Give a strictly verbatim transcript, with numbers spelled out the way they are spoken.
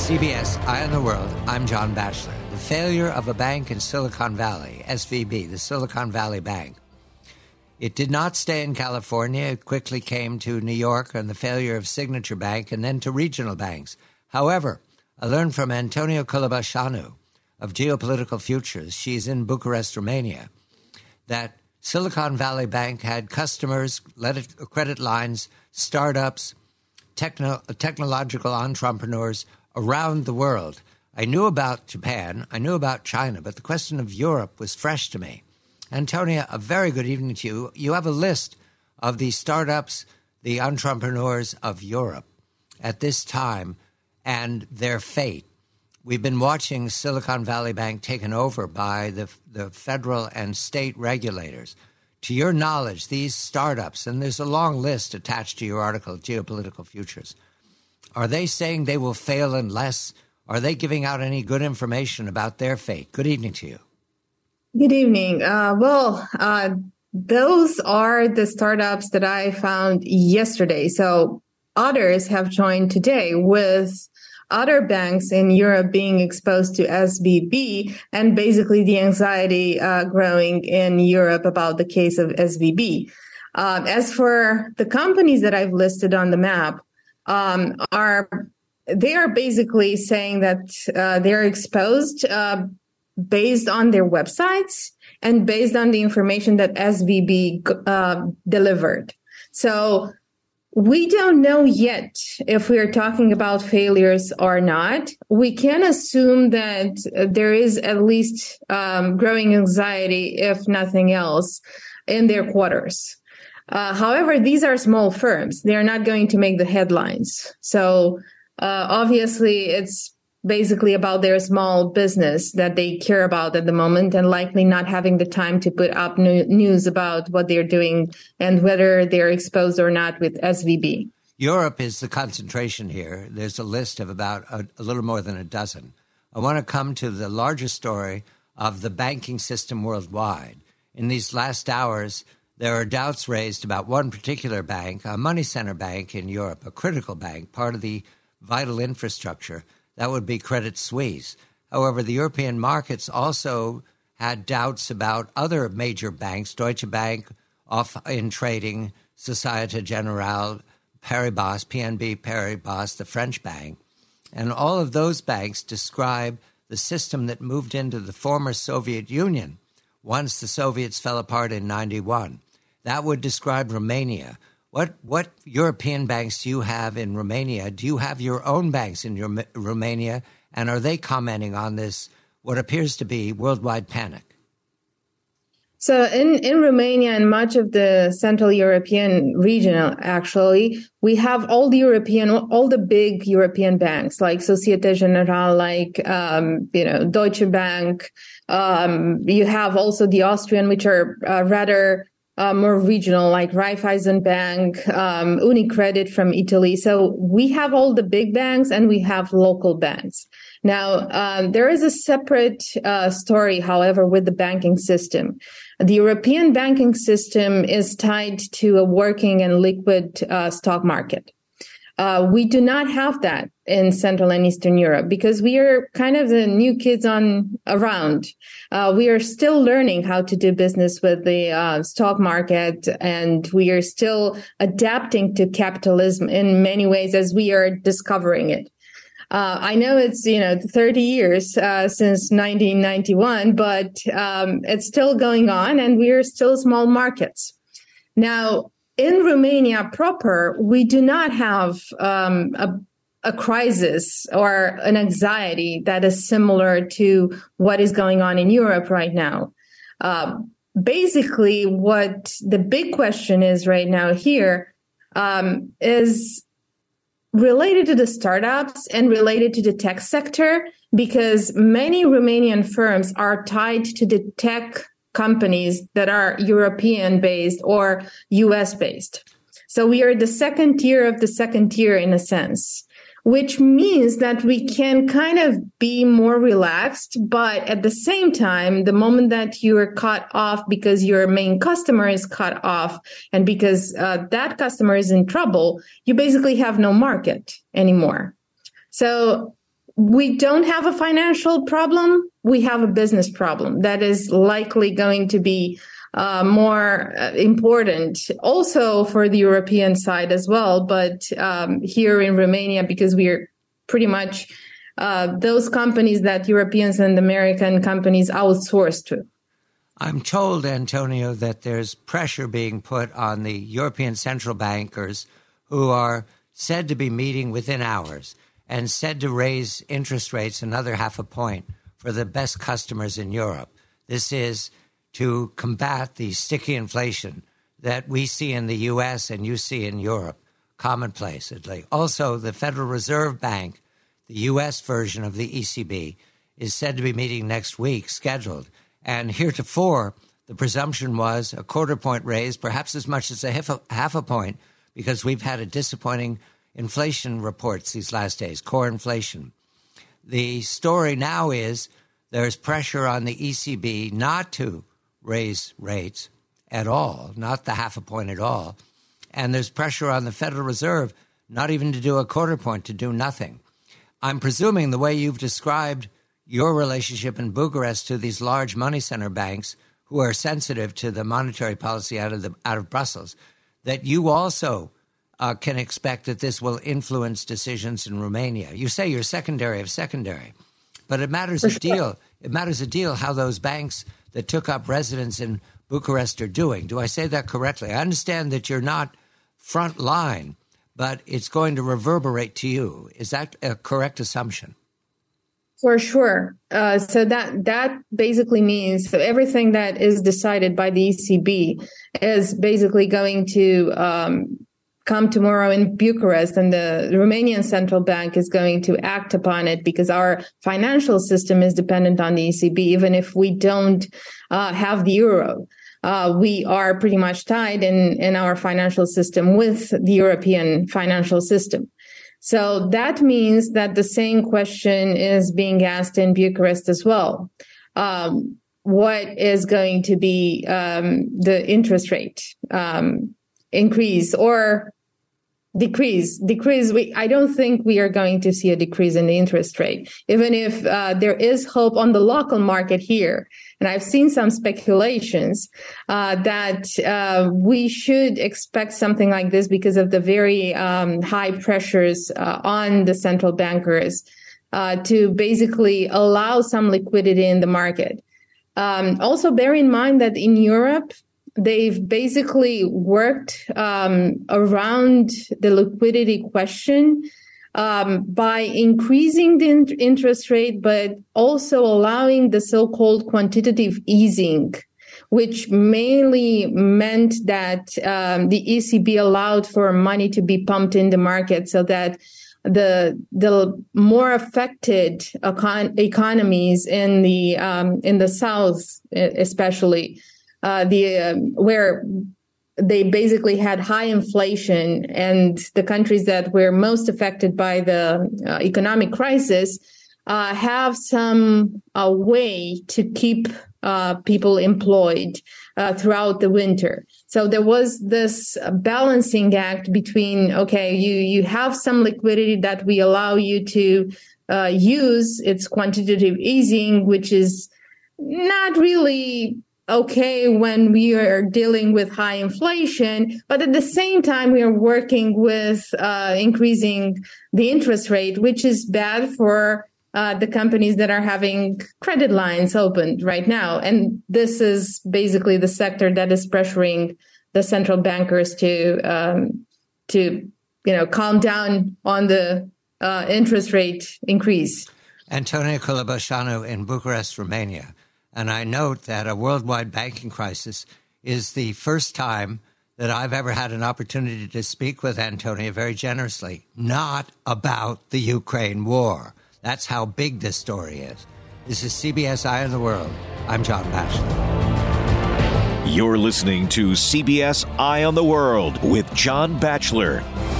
C B S Eye on the World, I'm John Batchelor. The failure of a bank in Silicon Valley, S V B, the Silicon Valley Bank. It did not stay in California. It quickly came to New York, and the failure of Signature Bank, and then to regional banks. However, I learned from Antonia Colebașanu of Geopolitical Futures, she's in Bucharest, Romania, that Silicon Valley Bank had customers, credit lines, startups, techno- technological entrepreneurs around the world. I knew about Japan, I knew about China, but the question of Europe was fresh to me. Antonia, a very good evening to you. You have a list of the startups, the entrepreneurs of Europe at this time and their fate. We've been watching Silicon Valley Bank taken over by the, the federal and state regulators. To your knowledge, these startups, and there's a long list attached to your article, Geopolitical Futures, are they saying they will fail unless, are they giving out any good information about their fate? Good evening to you. Good evening. Uh, well, uh, those are the startups that I found yesterday. So others have joined today, with other banks in Europe being exposed to S V B, and basically the anxiety uh, growing in Europe about the case of S V B. Uh, as for the companies that I've listed on the map, um, are they are basically saying that uh, they're exposed uh, based on their websites and based on the information that S V B uh, delivered. So we don't know yet if we are talking about failures or not. We can assume that there is at least um, growing anxiety, if nothing else, in their quarters. Uh, however, these are small firms. They are not going to make the headlines. So uh, obviously, it's basically about their small business that they care about at the moment, and likely not having the time to put up new news about what they're doing and whether they're exposed or not with S V B. Europe is the concentration here. There's a list of about a, a little more than a dozen. I want to come to the larger story of the banking system worldwide. In these last hours, there are doubts raised about one particular bank, a money center bank in Europe, a critical bank, part of the vital infrastructure. That would be Credit Suisse. However, the European markets also had doubts about other major banks, Deutsche Bank, off in trading, Societe Generale, Paribas, P N B Paribas, the French bank. And all of those banks describe the system that moved into the former Soviet Union once the Soviets fell apart in ninety-one. That would describe Romania. What what European banks do you have in Romania? Do you have your own banks in your, Romania? And are they commenting on this, what appears to be worldwide panic? So in, in Romania and much of the Central European region, actually, we have all the European, all the big European banks like Societe Generale, like, um, you know, Deutsche Bank. Um, you have also the Austrian, which are uh, rather Uh, more regional, like Raiffeisen Bank, um, Unicredit from Italy. So we have all the big banks and we have local banks. Now, um, there is a separate uh, story, however, with the banking system. The European banking system is tied to a working and liquid uh, stock market. Uh, we do not have that in Central and Eastern Europe because we are kind of the new kids on around. Uh, we are still learning how to do business with the uh, stock market, and we are still adapting to capitalism in many ways as we are discovering it. Uh, I know it's, you know, thirty years uh, since nineteen ninety-one, but um, it's still going on, and we are still small markets. Now, in Romania proper, we do not have um, a, a crisis or an anxiety that is similar to what is going on in Europe right now. Uh, basically, what the big question is right now here um, is related to the startups and related to the tech sector, because many Romanian firms are tied to the tech companies that are European-based or U S-based. So we are the second tier of the second tier in a sense, which means that we can kind of be more relaxed. But at the same time, the moment that you are cut off because your main customer is cut off and because uh, that customer is in trouble, you basically have no market anymore. So we don't have a financial problem. We have a business problem that is likely going to be uh, more uh, important also for the European side as well. But um, here in Romania, because we are pretty much uh, those companies that Europeans and American companies outsource to. I'm told, Antonio, that there's pressure being put on the European central bankers who are said to be meeting within hours and said to raise interest rates another half a point for the best customers in Europe. This is to combat the sticky inflation that we see in the U S and you see in Europe, commonplacely. Also, the Federal Reserve Bank, the U S version of the E C B, is said to be meeting next week, scheduled. And heretofore, the presumption was a quarter point raise, perhaps as much as a half a, half a point, because we've had a disappointing inflation reports these last days, core inflation. The story now is there's pressure on the E C B not to raise rates at all, not the half a point at all. And there's pressure on the Federal Reserve not even to do a quarter point, to do nothing. I'm presuming the way you've described your relationship in Bucharest to these large money center banks who are sensitive to the monetary policy out of the out of Brussels, that you also uh, can expect that this will influence decisions in Romania. You say you're secondary of secondary, but it matters a deal. It matters a deal how those banks that took up residence in Bucharest are doing. Do I say that correctly? I understand that you're not front line, but it's going to reverberate to you. Is that a correct assumption? For sure. Uh, so that that basically means so everything that is decided by the E C B is basically going to um, come tomorrow in Bucharest, and the Romanian Central Bank is going to act upon it because our financial system is dependent on the E C B. Even if we don't uh, have the euro, uh, we are pretty much tied in, in our financial system with the European financial system. So that means that the same question is being asked in Bucharest as well. Um, what is going to be um, the interest rate um, increase or decrease? Decrease. We, I don't think we are going to see a decrease in the interest rate, even if uh, there is hope on the local market here. And I've seen some speculations uh, that uh, we should expect something like this because of the very um, high pressures uh, on the central bankers uh, to basically allow some liquidity in the market. Um, also, bear in mind that in Europe, they've basically worked um, around the liquidity question Um, by increasing the in- interest rate, but also allowing the so-called quantitative easing, which mainly meant that um, the E C B allowed for money to be pumped in the market so that the the more affected econ- economies in the um, in the south, especially uh, the uh, where they basically had high inflation, and the countries that were most affected by the uh, economic crisis uh, have some uh, way to keep uh, people employed uh, throughout the winter. So there was this balancing act between, okay, you, you have some liquidity that we allow you to uh, use. It's quantitative easing, which is not really okay when we are dealing with high inflation, but at the same time, we are working with uh, increasing the interest rate, which is bad for uh, the companies that are having credit lines opened right now. And this is basically the sector that is pressuring the central bankers to, um, to you know, calm down on the uh, interest rate increase. Antonia Culoboșanu in Bucharest, Romania. And I note that a worldwide banking crisis is the first time that I've ever had an opportunity to speak with Antonia very generously, not about the Ukraine war. That's how big this story is. This is C B S Eye on the World. I'm John Batchelor. You're listening to C B S Eye on the World with John Batchelor.